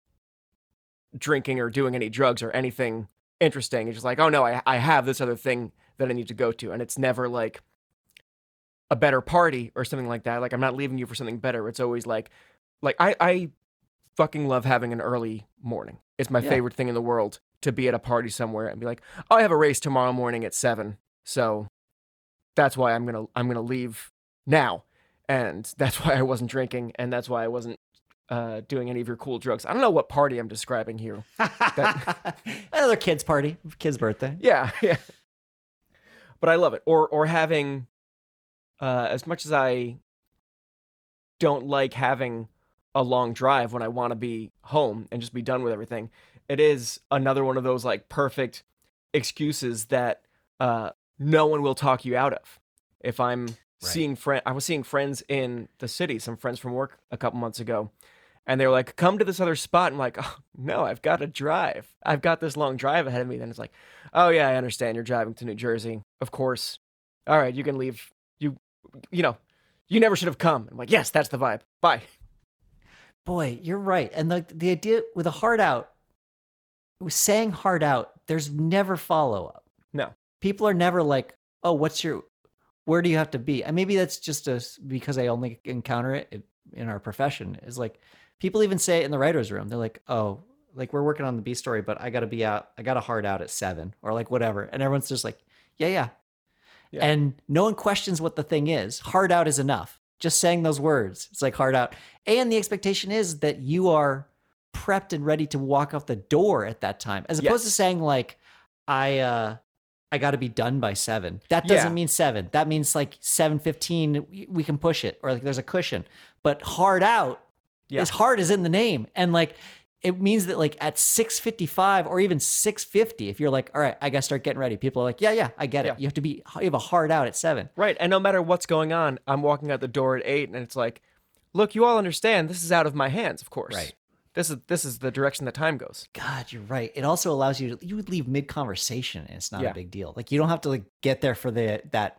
drinking or doing any drugs or anything interesting. It's just like, oh no, I have this other thing that I need to go to, and it's never like a better party or something like that. Like I'm not leaving you for something better. It's always like I fucking love having an early morning. It's my favorite thing in the world to be at a party somewhere and be like, oh, I have a race tomorrow morning at 7, so that's why I'm gonna leave now, and that's why I wasn't drinking, and that's why I wasn't doing any of your cool drugs. I don't know what party I'm describing here. Another kid's party, kid's birthday. Yeah. But I love it. Or having, as much as I don't like having a long drive when I want to be home and just be done with everything, it is another one of those like perfect excuses that no one will talk you out of. If I'm seeing I was seeing friends in the city, some friends from work a couple months ago, and they were like, come to this other spot. I'm like, oh, no, I've got to drive. I've got this long drive ahead of me. Then it's like, oh, yeah, I understand. You're driving to New Jersey. Of course. All right, you can leave. You never should have come. I'm like, yes, that's the vibe. Bye. Boy, you're right. And the idea with a hard out, with saying hard out, there's never follow up. No. People are never like, oh, where do you have to be? And maybe that's just because I only encounter it in our profession. Is like, people even say it in the writer's room. They're like, oh, like we're working on the B story, but I got to be out. I got a hard out at 7 or like whatever. And everyone's just like, yeah. And no one questions what the thing is. Hard out is enough. Just saying those words. It's like hard out. And the expectation is that you are prepped and ready to walk out the door at that time. As opposed to saying like, I got to be done by 7. That doesn't mean 7. That means like 7:15. We can push it, or like there's a cushion. But hard out is hard is in the name, and like it means that like at 6:55 or even 6:50, if you're like, all right, I got to start getting ready. People are like, yeah, I get it. You have a hard out at 7. Right, and no matter what's going on, I'm walking out the door at 8, and it's like, look, you all understand this is out of my hands, of course. Right. This is the direction that time goes. God, you're right. It also allows you would leave mid-conversation and it's not a big deal. Like you don't have to like get there for that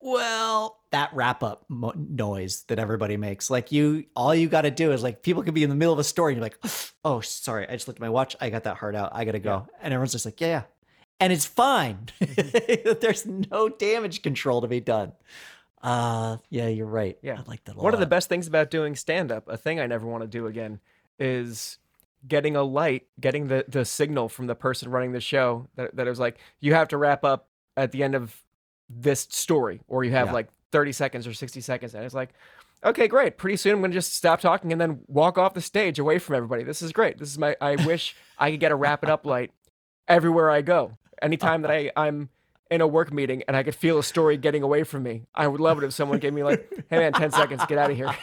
wrap up noise that everybody makes. Like all you got to do is like, people could be in the middle of a story and you're like, oh, sorry, I just looked at my watch. I got that hard out. I got to go. And everyone's just like, yeah. and it's fine. There's no damage control to be done. Yeah, you're right. Yeah. I like that a One of the lot. best things about doing stand-up, a thing I never want to do again, is getting a light, getting the signal from the person running the show that it was like, you have to wrap up at the end of this story, or you have Yeah. like 30 seconds or 60 seconds. And it's like, okay, great. Pretty soon I'm going to just stop talking and then walk off the stage away from everybody. This is great. This is I wish I could get a wrap it up light everywhere I go. Anytime that I'm in a work meeting and I could feel a story getting away from me, I would love it if someone gave me like, hey man, 10 seconds, get out of here.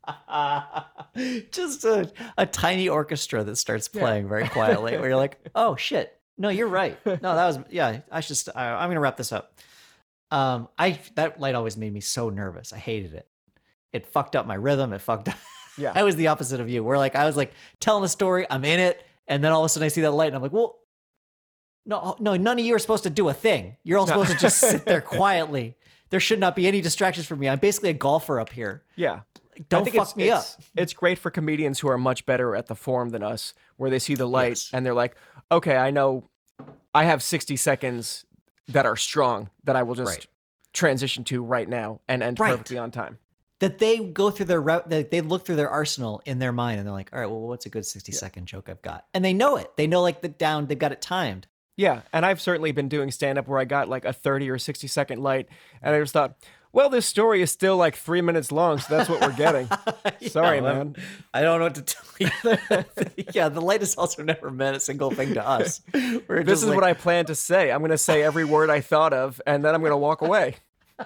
Just a tiny orchestra that starts playing very quietly where you're like, oh shit. No, you're right. No, that was, yeah, I'm going to wrap this up. That light always made me so nervous. I hated it. It fucked up my rhythm. It fucked up. Yeah. I was the opposite of you. Where like, I was like telling a story, I'm in it. And then all of a sudden I see that light and I'm like, well, no, none of you are supposed to do a thing. You're all supposed to just sit there quietly. There should not be any distractions for me. I'm basically a golfer up here. Yeah. Don't fuck me up. It's great for comedians who are much better at the form than us, where they see the light Yes. and they're like, okay, I know I have 60 seconds that are strong that I will just Right. transition to right now and end Right. perfectly on time. That they go through their route, they look through their arsenal in their mind and they're like, all right, well, what's a good 60-second joke I've got? And they know it. They know like they've got it timed. Yeah, and I've certainly been doing stand-up where I got like a 30 or 60 second light, and I just thought, well, this story is still like 3 minutes long, so that's what we're getting. Sorry, Yeah, man. I don't know what to tell you. Yeah, the light has also never meant a single thing to us. This is what I plan to say. I'm going to say every word I thought of, and then I'm going to walk away.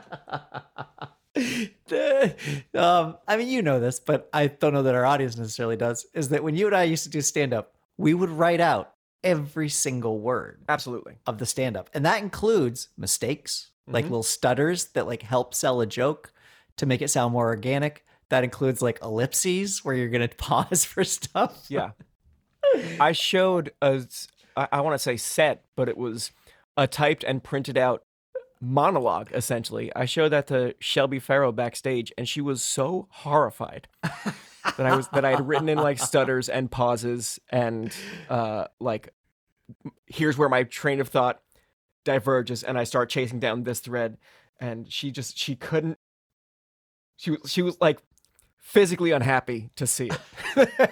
I mean, you know this, but I don't know that our audience necessarily does, is that when you and I used to do stand-up, we would write out every single word Absolutely. of the stand-up. And that includes mistakes, like little stutters that like help sell a joke to make it sound more organic. That includes like ellipses where you're going to pause for stuff. Yeah. I showed I want to say set, but it was a typed and printed out monologue, essentially. I showed that to Shelby Farrow backstage, and she was so horrified that I had written in like stutters and pauses and like, here's where my train of thought diverges, and I start chasing down this thread, and she couldn't. She was like physically unhappy to see it.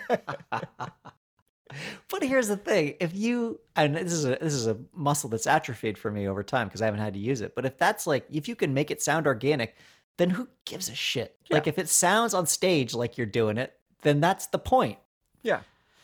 But here's the thing: if you, and this is a muscle that's atrophied for me over time because I haven't had to use it. But if you can make it sound organic, then who gives a shit? Yeah. Like if it sounds on stage like you're doing it, then that's the point. Yeah.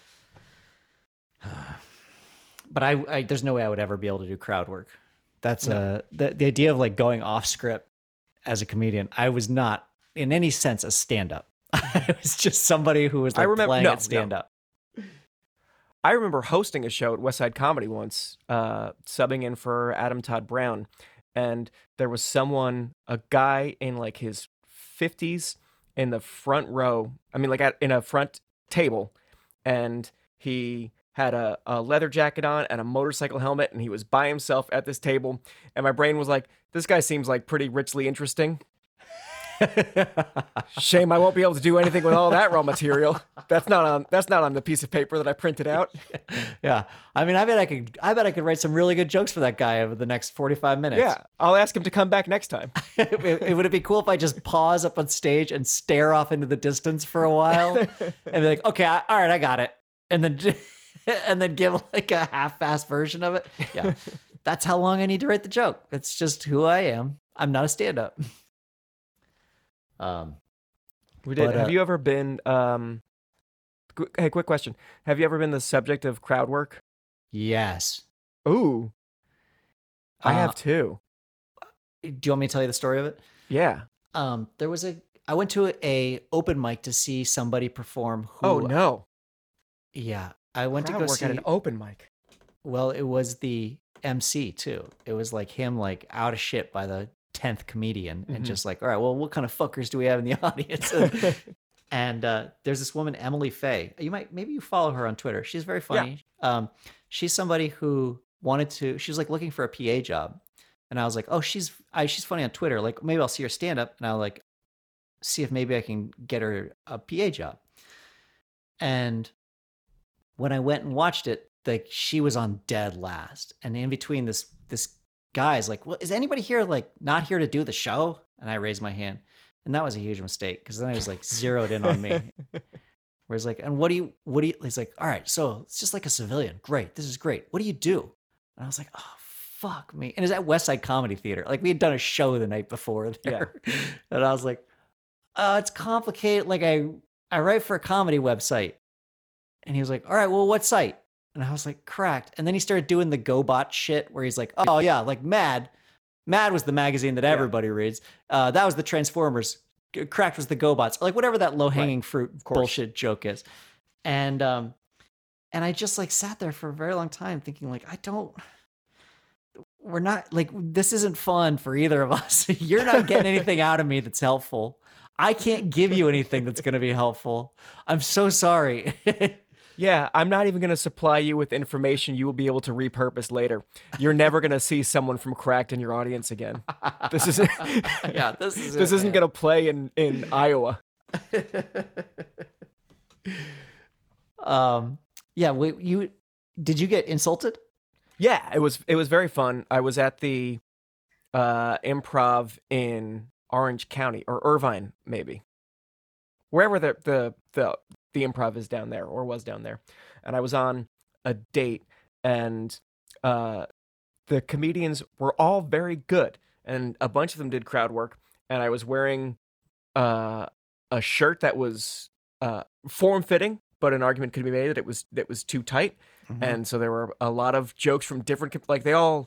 But I there's no way I would ever be able to do crowd work. That's the idea of like going off script as a comedian. I was not in any sense a stand up. I was just somebody who was like playing at stand up. I remember hosting a show at West Side Comedy once, subbing in for Adam Todd Brown, and there was a guy in like his 50s in the front row. I mean, like in a front table, and he had a leather jacket on and a motorcycle helmet, and he was by himself at this table. And my brain was like, this guy seems like pretty richly interesting. Shame I won't be able to do anything with all that raw material. That's not on the piece of paper that I printed out. Yeah. I mean, I bet I could write some really good jokes for that guy over the next 45 minutes. Yeah, I'll ask him to come back next time. Would it be cool if I just pause up on stage and stare off into the distance for a while and be like, okay, all right, I got it. And then give like a half-assed version of it. Yeah. That's how long I need to write the joke. It's just who I am. I'm not a stand-up. We did. But, Have you ever been? Hey, quick question. Have you ever been the subject of crowd work? Yes. Ooh, I have too. Do you want me to tell you the story of it? Yeah. I went to a open mic to see somebody perform who. Oh no. Yeah. I went Crowd to go work see at an open mic. Well, it was the MC too. It was like him like out of shit by the 10th comedian and just like, all right, well, what kind of fuckers do we have in the audience? And there's this woman, Emily Faye. Maybe you follow her on Twitter. She's very funny. Yeah. She's somebody who she was like looking for a PA job. And I was like, oh, she's funny on Twitter. Like maybe I'll see her stand up and I'll like see if maybe I can get her a PA job. And when I went and watched it, like she was on dead last, and in between this guy's like, well, is anybody here like not here to do the show? And I raised my hand, and that was a huge mistake because then I was like zeroed in on me. Where he's like, and what do you? He's like, all right, so it's just like a civilian. Great, this is great. What do you do? And I was like, oh fuck me. And it's at West Side Comedy Theater. Like we had done a show the night before there, and I was like, it's complicated. Like I write for a comedy website, and he was like, all right, well, what site? And I was like, Cracked. And then he started doing the GoBot shit where he's like, oh yeah, like Mad. Mad was the magazine that everybody reads. That was the Transformers. Cracked was the GoBots. Like whatever that low-hanging fruit bullshit joke is. And I just like sat there for a very long time thinking like, we're not like, this isn't fun for either of us. You're not getting anything out of me that's helpful. I can't give you anything that's going to be helpful. I'm so sorry. Yeah, I'm not even going to supply you with information you will be able to repurpose later. You're never going to see someone from Cracked in your audience again. This isn't. This isn't going to play in Iowa. Yeah. Did you get insulted? Yeah, it was very fun. I was at the Improv in Orange County or Irvine, maybe, wherever the Improv is down there or was down there. And I was on a date, and the comedians were all very good, and a bunch of them did crowd work. And I was wearing a shirt that was form fitting, but an argument could be made that it was too tight. Mm-hmm. And so there were a lot of jokes from different, like they all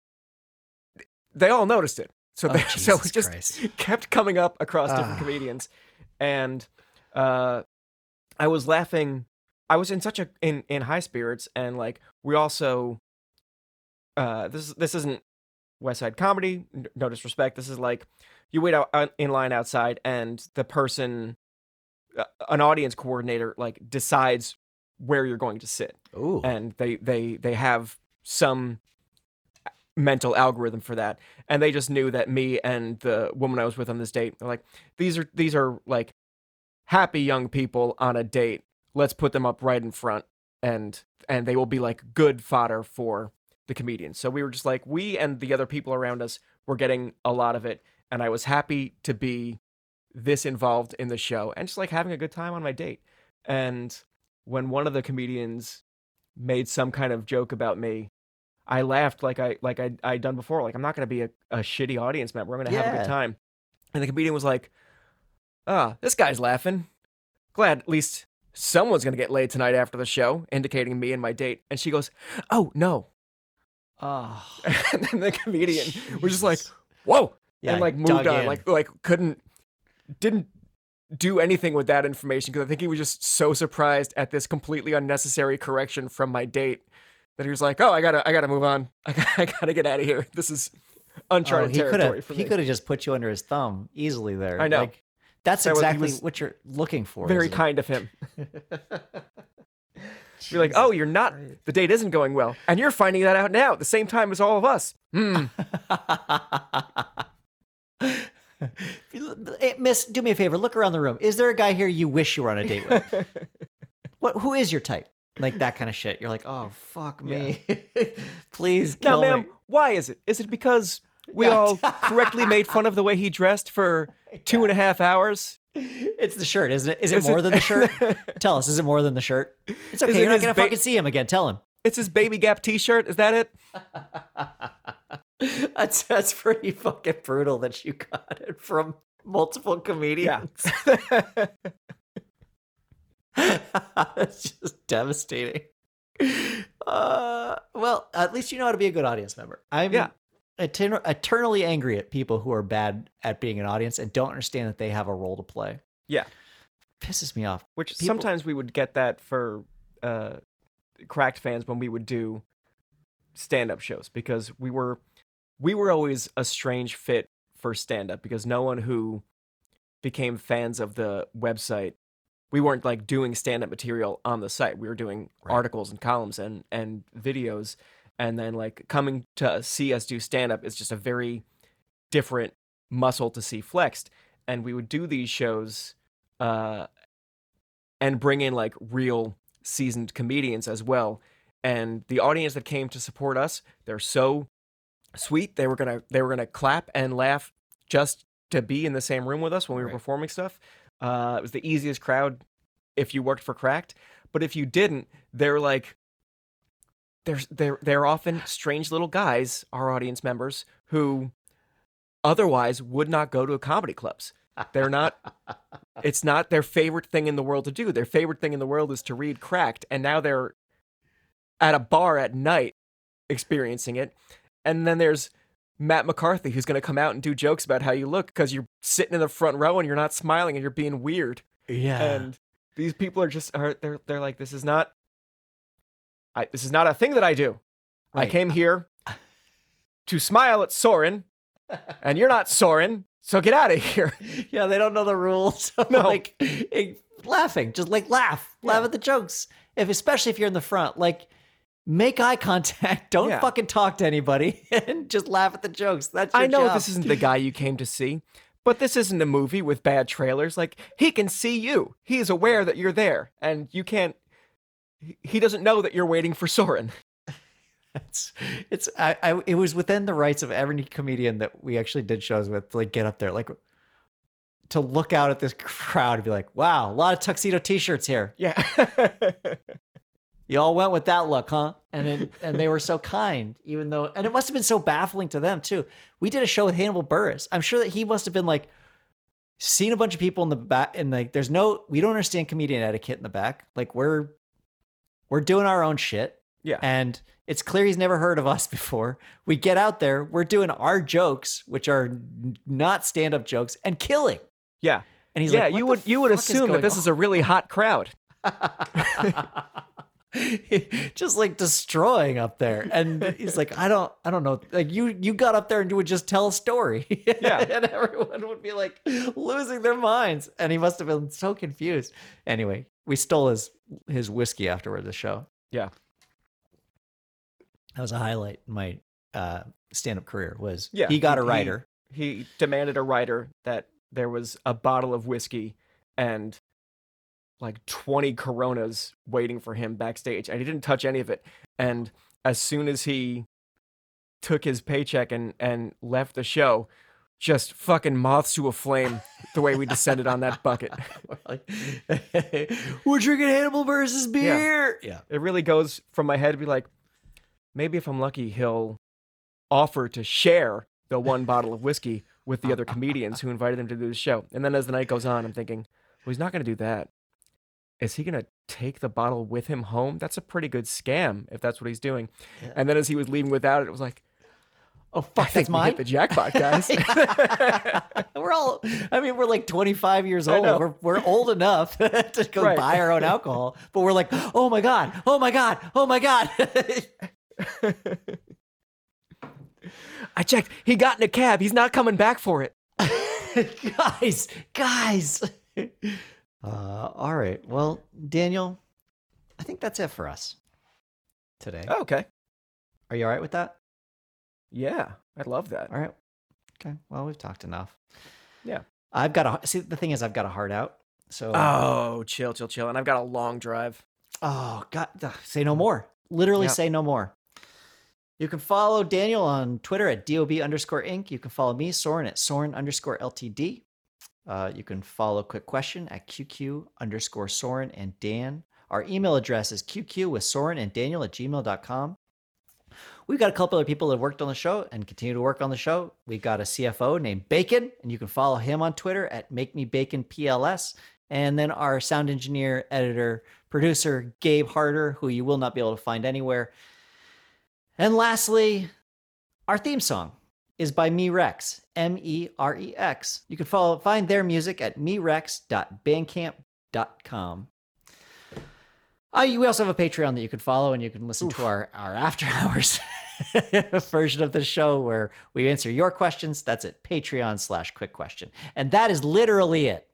noticed it. So so it just kept coming up across different comedians, and I was laughing. I was in such in high spirits, and like we also this isn't West Side Comedy, no disrespect. This is like you wait out in line outside, and the person, an audience coordinator, like decides where you're going to sit. Ooh. And they have some mental algorithm for that, and they just knew that me and the woman I was with on this date, they're like, these are like happy young people on a date. Let's put them up right in front, and they will be like good fodder for the comedians. So we were just like, we and the other people around us were getting a lot of it, and I was happy to be this involved in the show and just like having a good time on my date. And when one of the comedians made some kind of joke about me, I laughed like I'd done before. Like, I'm not going to be a shitty audience member. I'm going to have a good time. And the comedian was like, this guy's laughing. Glad at least someone's going to get laid tonight after the show, indicating me and my date. And she goes, oh, no. Oh. And then the comedian was just like, whoa. Yeah, and like moved on. Like didn't do anything with that information, because I think he was just so surprised at this completely unnecessary correction from my date that he was like, oh, I gotta move on. I gotta get out of here. This is uncharted territory for me. He could have just put you under his thumb easily there. I know. Like, that's exactly what you're looking for. Very kind of him. You're like, oh, you're not, the date isn't going well, and you're finding that out now at the same time as all of us. Hey, miss, do me a favor. Look around the room. Is there a guy here you wish you were on a date with? Who is your type? Like that kind of shit. You're like, oh, fuck me. Please kill me. Now, ma'am, why is it? Is it because we all correctly made fun of the way he dressed for 2.5 hours? It's the shirt, isn't it? Is it more than the shirt? Tell us, is it more than the shirt? It's okay. You're not going to fucking see him again. Tell him. It's his Baby Gap t-shirt. Is that it? That's pretty fucking brutal that you got it from multiple comedians. Yeah. It's just devastating. Well, at least you know how to be a good audience member. I'm eternally angry at people who are bad at being an audience and don't understand that they have a role to play. Yeah. Pisses me off. Which sometimes we would get that for Cracked fans when we would do stand-up shows, because we were always a strange fit for stand-up, because no one who became fans of the website, we weren't like doing stand-up material on the site. We were doing articles and columns and videos, and then like coming to see us do stand-up is just a very different muscle to see flexed. And we would do these shows and bring in like real seasoned comedians as well. and the audience that came to support us, they're so sweet. They were gonna clap and laugh just to be in the same room with us when we were performing stuff. It was the easiest crowd if you worked for Cracked, but if you didn't, they're like, they're often strange little guys, our audience members, who otherwise would not go to comedy clubs. They're not. It's not their favorite thing in the world to do. Their favorite thing in the world is to read Cracked, and now they're at a bar at night experiencing it. And then there's Matt McCarthy, who's going to come out and do jokes about how you look because you're sitting in the front row and you're not smiling and you're being weird. Yeah. And these people they're like, this is not a thing that I do. Right. I came here to smile at Soren, and you're not Soren, so get out of here. Yeah, they don't know the rules. No. Like laughing, just like laugh at the jokes. Especially if you're in the front, like make eye contact. Don't fucking talk to anybody, and just laugh at the jokes. That's your I know job. this isn't the guy you came to see, but this isn't a movie with bad trailers. Like, he can see you. He is aware that you're there, and you can't. He doesn't know that you're waiting for Soren. It was within the rights of every comedian that we actually did shows with to like get up there, like to look out at this crowd and be like, wow, a lot of tuxedo t-shirts here. Yeah. You all went with that look, huh? And they were so kind, even though, and it must have been so baffling to them too. We did a show with Hannibal Buress. I'm sure that he must have been like, seen a bunch of people in the back, and like, we don't understand comedian etiquette in the back. Like we're doing our own shit. Yeah. And it's clear he's never heard of us before. We get out there, we're doing our jokes, which are not stand-up jokes, and killing. Yeah. And he's like, you would assume that this is a really hot crowd. Just like destroying up there. And he's like, I don't know. Like you got up there and you would just tell a story. Yeah. And everyone would be like losing their minds. And he must have been so confused. Anyway, we stole his whiskey afterward the show. Yeah. That was a highlight in my stand-up career was Yeah, he got a writer. He demanded a writer that there was a bottle of whiskey and like 20 Coronas waiting for him backstage, and he didn't touch any of it. And as soon as he took his paycheck and left the show, just fucking moths to a flame the way we descended on that bucket. We're drinking Hannibal Buress' beer. Yeah. It really goes from my head to be like, maybe if I'm lucky, he'll offer to share the one bottle of whiskey with the other comedians who invited him to do the show. And then as the night goes on, I'm thinking, well, he's not going to do that. Is he going to take the bottle with him home? That's a pretty good scam if that's what he's doing. Yeah. And then as he was leaving without it, it was like, oh, fuck, that's mine. Hit the jackpot, guys. We're like 25 years old. We're old enough to go buy our own alcohol, but we're like, oh my God. I checked. He got in a cab. He's not coming back for it. Guys. All right. Well, Daniel, I think that's it for us today. Oh, okay. Are you all right with that? Yeah, I love that. All right. Okay. Well, we've talked enough. Yeah. The thing is, I've got a heart out. So. Oh, chill. And I've got a long drive. Oh, God. Say no more. Literally say no more. You can follow Daniel on Twitter at DOB_Inc. You can follow me, Soren, at Soren_LTD. You can follow Quick Question at QQ_Soren and Dan. Our email address is QQ with Soren and Daniel@gmail.com. We've got a couple other people that have worked on the show and continue to work on the show. We've got a CFO named Bacon, and you can follow him on Twitter at MakeMeBaconPLS. And then our sound engineer, editor, producer, Gabe Harder, who you will not be able to find anywhere. And lastly, our theme song is by Merex, Merex. You can find their music at merex.bandcamp.com. We also have a Patreon that you can follow, and you can listen to our after hours version of the show where we answer your questions. That's at Patreon/Quick Question. And that is literally it.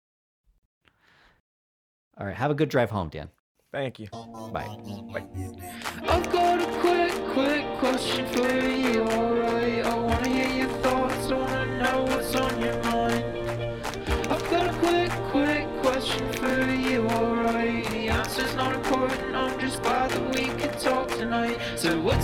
All right. Have a good drive home, Dan. Thank you. Bye. I've got a quick question for you, alright? I wanna hear your thoughts, I wanna know what's on your mind. I've got a quick question for you, alright? The answer's not important, I'm just glad that we can talk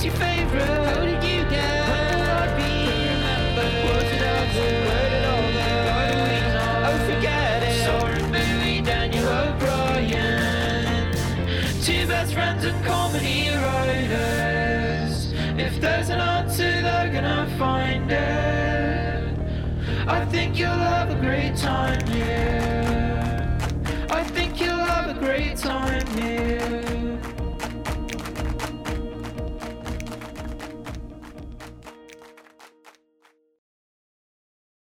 what's your favorite? How did you get? When will I be remembered? Was it ever? Where did all the? Why do we know? Oh, forget it. Sorry, movie, Daniel O'Brien. Two best friends and comedy writers. If there's an answer, they're gonna find it. I think you'll have a great time here. I think you'll have a great time here.